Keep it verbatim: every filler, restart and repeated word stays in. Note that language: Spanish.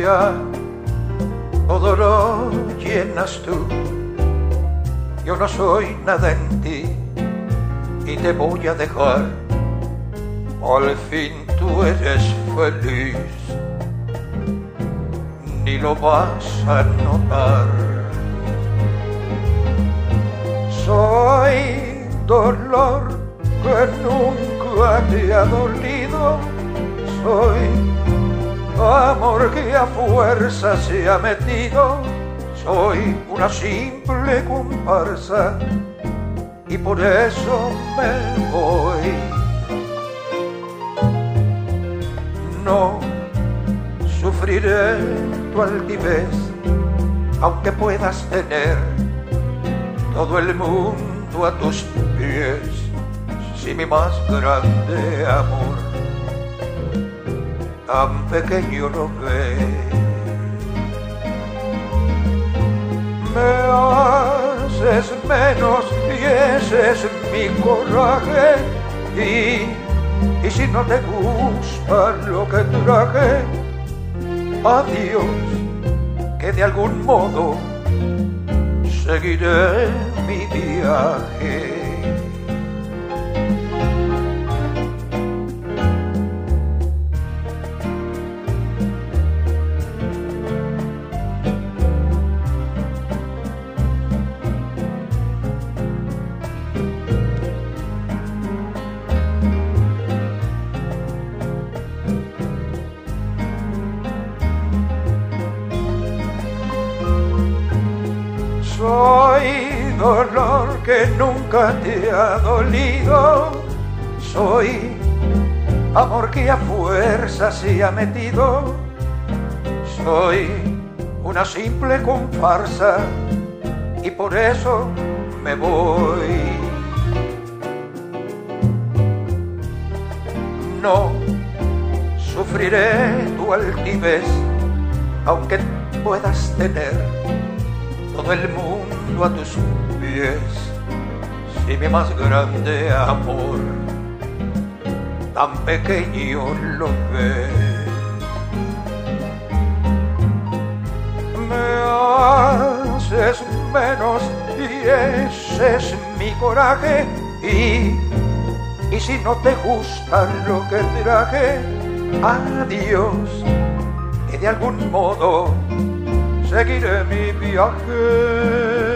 vida todo lo llenas tú. Yo no soy nada en ti y te voy a dejar. Al fin tú eres feliz, ni lo vas a notar. Soy dolor que nunca te ha dolido. Soy amor que a fuerza se ha metido. Soy una simple comparsa y por eso me voy. No sufriré tu altivez, aunque puedas tener todo el mundo a tus pies. Si mi más grande amor tan pequeño lo ves, me haces menos y ese es mi coraje. Y, y si no te gusta lo que traje, adiós, que de algún modo seguiré mi viaje. Soy dolor que nunca te ha dolido. Soy amor que a fuerza se ha metido. Soy una simple comparsa y por eso me voy. No sufriré tu altivez, aunque puedas tener todo el mundo a tus pies. Si mi más grande amor tan pequeño lo ves, me haces menos y ese es mi coraje. Y, y si no te gusta lo que traje, adiós, que de algún modo seguiré mi viaje.